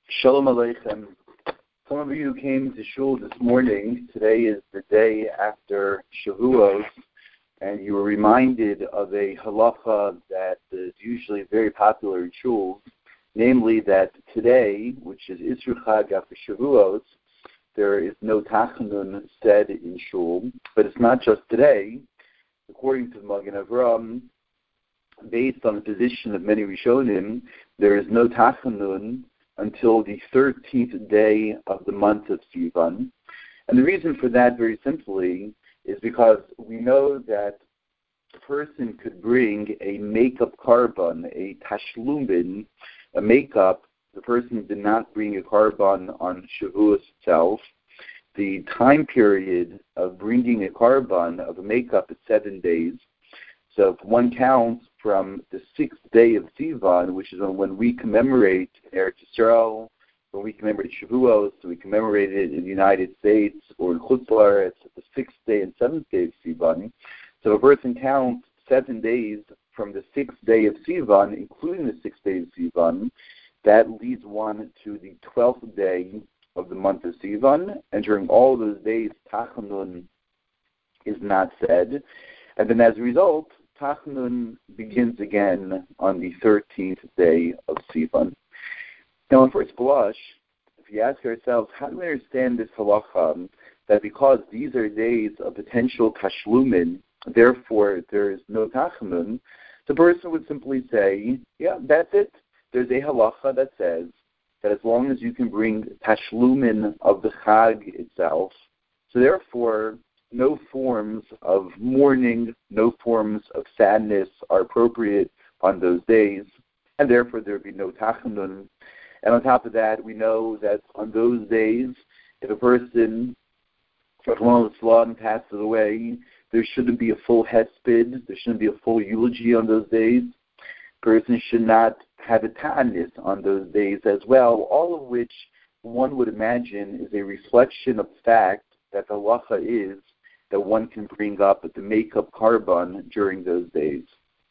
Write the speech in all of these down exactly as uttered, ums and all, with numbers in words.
Shalom Aleichem. Some of you came to shul this morning. Today is the day after Shavuos, and you were reminded of a halacha that is usually very popular in shuls, namely that today, which is Isru Chag after Shavuos, there is no tachanun said in shul, but it's not just today. According to the Magen Avraham, based on the position of many Rishonim, there is no tachanun until the thirteenth day of the month of Sivan. And the reason for that, very simply, is because we know that a person could bring a makeup carbon, a tashlumin, a makeup. The person did not bring a carbon on Shavuos itself. The time period of bringing a carbon of a makeup is seven days. So if one counts from the sixth day of Sivan, which is when we commemorate Eretz Yisrael, when we commemorate Shavuos, so we commemorate it in the United States or in Chutz La'aretz, it's the sixth day and seventh day of Sivan. So if a person counts seven days from the sixth day of Sivan, including the sixth day of Sivan, that leads one to the twelfth day of the month of Sivan, and during all those days, Tachanun is not said. And then as a result, Tachanun begins again on the thirteenth day of Sivan. Now, on first blush, if you ask ourselves, how do we understand this halacha, that because these are days of potential tashlumin, therefore there is no Tachanun, the person would simply say, yeah, that's it. There's a halacha that says that as long as you can bring tashlumin of the Chag itself, so therefore no forms of mourning, no forms of sadness are appropriate on those days, and therefore there would be no tachanun. And on top of that, we know that on those days, if a person, Rahman al-Islam, passes away, there shouldn't be a full hesped, there shouldn't be a full eulogy on those days. A person should not have a ta'anis on those days as well, all of which one would imagine is a reflection of the fact that the halacha is that one can bring up the makeup carbon during those days.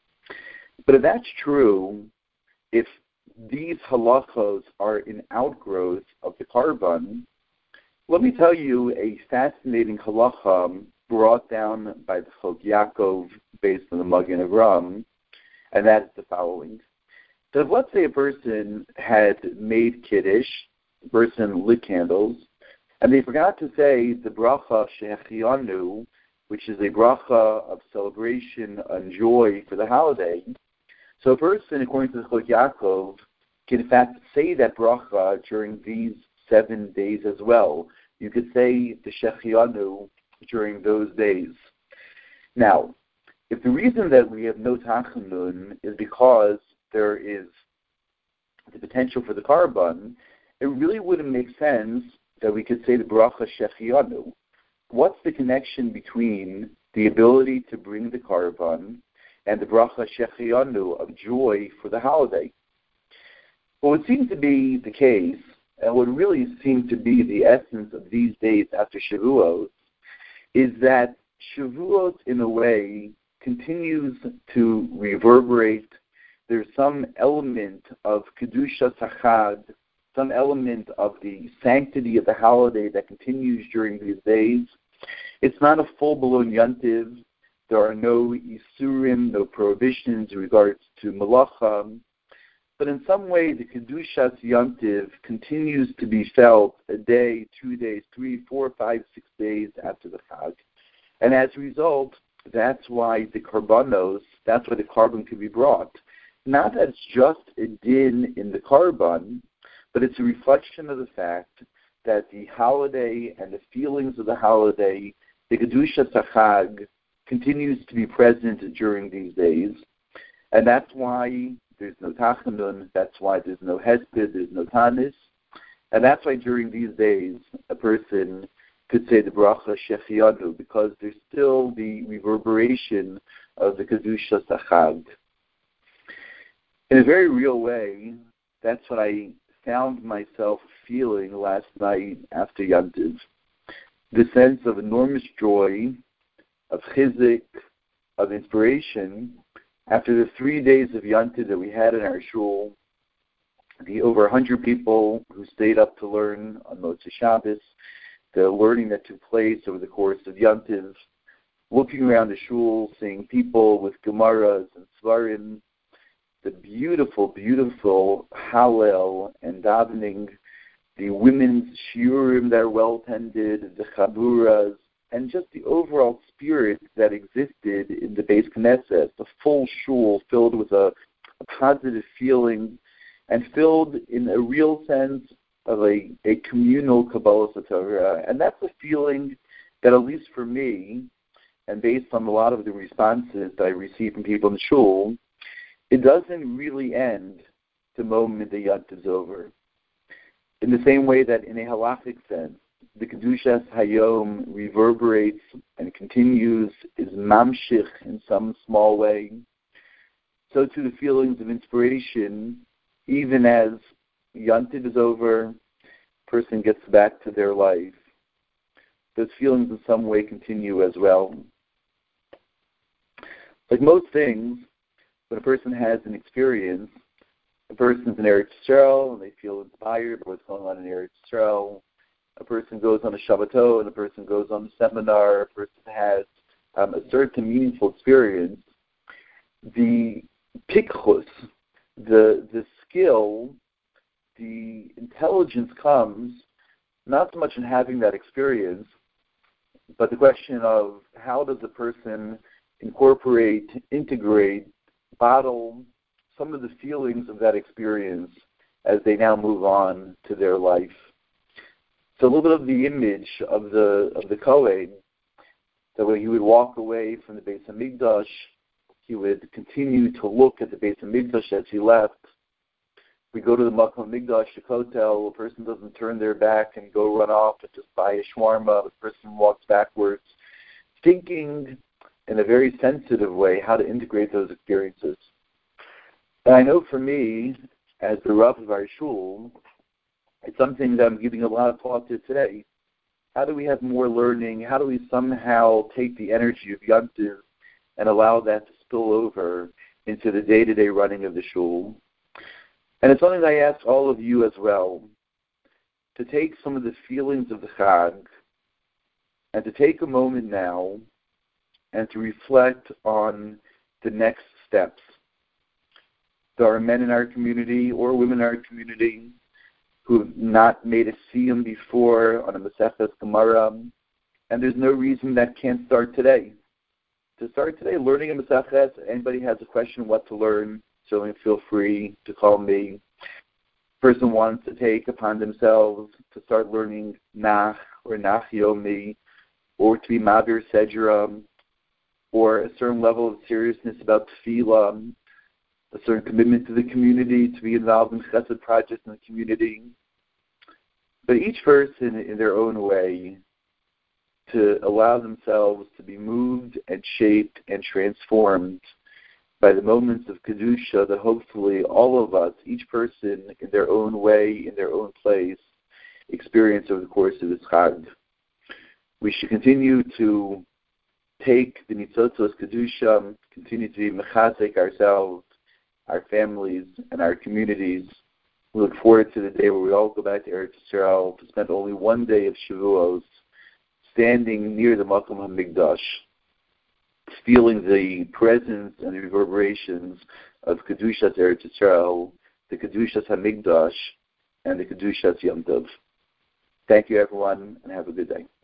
But if that's true, if these halachos are an outgrowth of the carbon, let me tell you a fascinating halacha brought down by the Chok Yaakov based on the Magen Avraham, and that is the following. So if, let's say, a person had made Kiddush, a person lit candles, and they forgot to say the bracha she'echiyanu, which is a bracha of celebration and joy for the holiday. So a person, according to the Chok Yaakov, can in fact say that bracha during these seven days as well. You could say the she'echiyanu during those days. Now, if the reason that we have no tachanun is because there is the potential for the carbon, it really wouldn't make sense that we could say the bracha she'echiyanu. What's the connection between the ability to bring the carbon and the bracha she'echiyanu of joy for the holiday? Well, what seems to be the case, and what really seems to be the essence of these days after Shavuos, is that Shavuos, in a way, continues to reverberate. There's some element of Kedusha Chag, some element of the sanctity of the holiday that continues during these days. It's not a full-blown yontiv. There are no isurim, no prohibitions in regards to malacha. But in some way, the Kedushas yontiv continues to be felt a day, two days, three, four, five, six days after the Chag. And as a result, that's why the karbanos, that's why the carbon can be brought. Not that it's just a din in the carbon, but it's a reflection of the fact that the holiday and the feelings of the holiday, the Kedusha Chag, continues to be present during these days. And that's why there's no tachanun, that's why there's no hesped, there's no tanis. And that's why during these days, a person could say the bracha she'echiyanu, because there's still the reverberation of the Kedusha Chag. In a very real way, that's what I found myself feeling last night after Yantiv. The sense of enormous joy, of chizik, of inspiration, after the three days of Yantiv that we had in our shul, the over one hundred people who stayed up to learn on Motzei Shabbos, the learning that took place over the course of Yontiv, looking around the shul, seeing people with Gemaras and Svarim, the beautiful, beautiful Hallel and davening, the women's shiurim that are well tended, the chaburas, and just the overall spirit that existed in the Beis Knesset, the full shul filled with a, a positive feeling and filled in a real sense of a, a communal Kabbalah Torah. And that's a feeling that, at least for me, and based on a lot of the responses that I received from people in the shul, it doesn't really end the moment the Yontiv is over. In the same way that in a halachic sense, the Kedushas Hayom reverberates and continues, is mamshich in some small way, so too the feelings of inspiration, even as Yontiv is over, person gets back to their life. Those feelings in some way continue as well. Like most things, when a person has an experience, a person's in Eretz Yisrael and they feel inspired by what's going on in Eretz Yisrael. A person goes on a Shabbatot and a person goes on a seminar. A person has um, a certain meaningful experience. The pikchus, the the skill, the intelligence comes not so much in having that experience, but the question of how does a person incorporate, integrate, bottle some of the feelings of that experience as they now move on to their life. So a little bit of the image of the of the Kohen, that when he would walk away from the Beis Hamikdash, he would continue to look at the Beis Hamikdash as he left. We go to the Makom Hamikdash, the Kotel, a person doesn't turn their back and go run off and just buy a shawarma. The person walks backwards, thinking in a very sensitive way how to integrate those experiences. And I know for me, as the Rav of our shul, it's something that I'm giving a lot of thought to today. How do we have more learning? How do we somehow take the energy of Yontiv and allow that to spill over into the day-to-day running of the shul? And it's something that I ask all of you as well, to take some of the feelings of the Chag and to take a moment now and to reflect on the next steps. There are men in our community or women in our community who have not made a siyum before on a Maseches Gemara, and there's no reason that can't start today. To start today, learning a Maseches, anybody has a question what to learn, certainly feel free to call me. Person wants to take upon themselves to start learning Nach or Nach Yomi, or to be Mavir Sedra, or a certain level of seriousness about Tefillah, a certain commitment to the community, to be involved in chesed projects in the community. But each person in their own way to allow themselves to be moved and shaped and transformed by the moments of Kedusha that hopefully all of us, each person in their own way, in their own place, experience over the course of this Chag. We should continue to take the Nitzotzos Kedusha, continue to be mechazek ourselves, our families, and our communities. We look forward to the day where we all go back to Eretz Yisrael to spend only one day of Shavuos standing near the Makom HaMikdash, feeling the presence and the reverberations of Kedushas Eretz Yisrael, the Kedushas HaMikdash, and the Kedushas Yom Tov. Thank you, everyone, and have a good day.